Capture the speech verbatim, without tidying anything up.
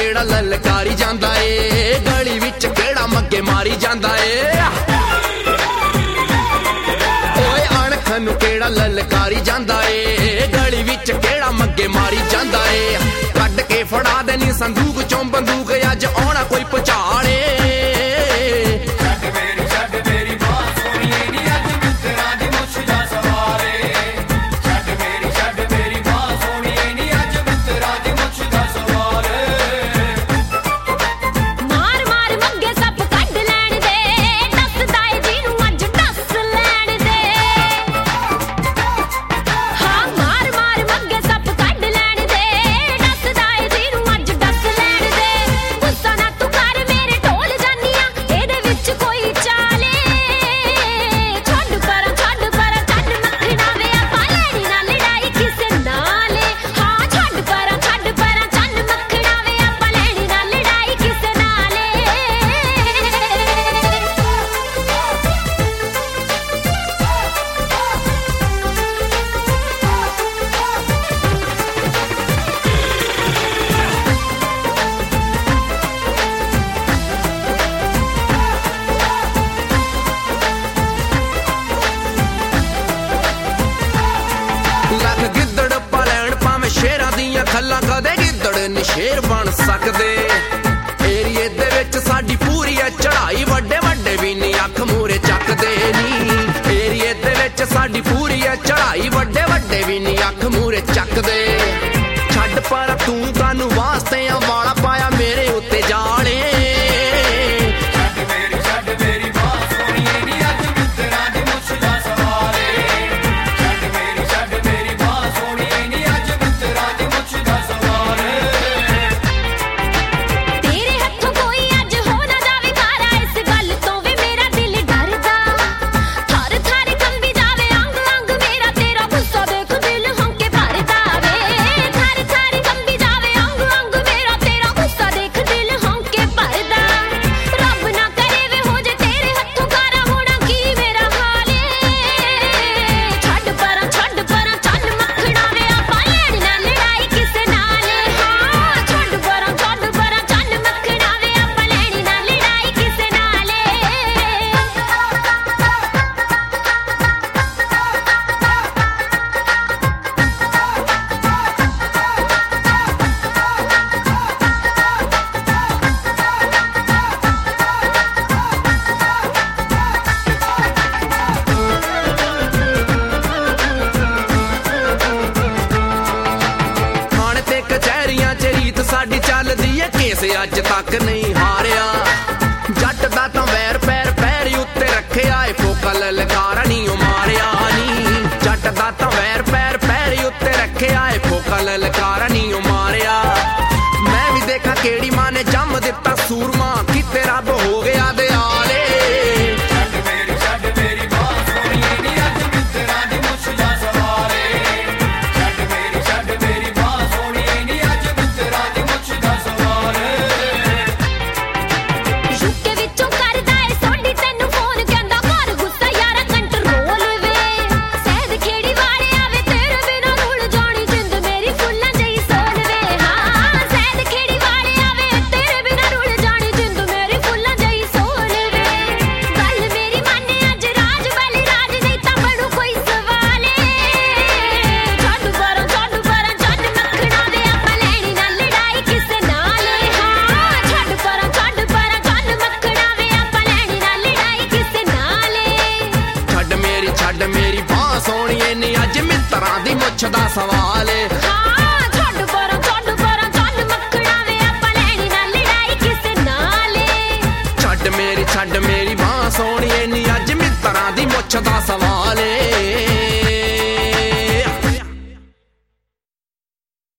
केड़ा ललकारी जांदा ए, गली विच केड़ा मग्गे मारी जांदा ए। ओए अणख नूं केड़ा ललकारी जांदा ए, गली विच केड़ा मग्गे मारी जांदा ए। कड्ड के फड़ा देनी संदूक चों बंदूक, अज आउणा कोई भुचाल ए। खल्ला कदे गिद्दड़ नी शेर बन सकदे। एरिए दे विच साडी पूरी है चढ़ाई, वड्डे वड्डे भी नी अख मूरे चकदे नी। एरिए दे विच साडी पूरी है चढ़ाई, वड्डे वड्डे भी नी अख मूरे चकदे। छड्ड पर तू कानू वास्ते आ वाला पाया मेरे उत्ते जाले। साडी चलदी है केस अज तक नहीं हारिया। जट दा तां वैर पैर पैर उत्ते रखिया ए, फोका ललकारा नी ओ मारिया नी। जट दा तां वैर पैर पैर उत्ते रखिया ए, फोका ललकारा नी ओ मारिया। मैं भी देखा केड़ी मां ने जम दिता सूरमा, किते रब हो गया दयाले। मुछ दा सवाल हाँ, छड्ड परां छड्ड परां चल मक्खना वे आपां लैणी ना लड़ाई किसे नाल। छड्ड मेरी छड्ड मेरी बां सोहणीए नी अज मित्तरां दी मुछ दा सवाल।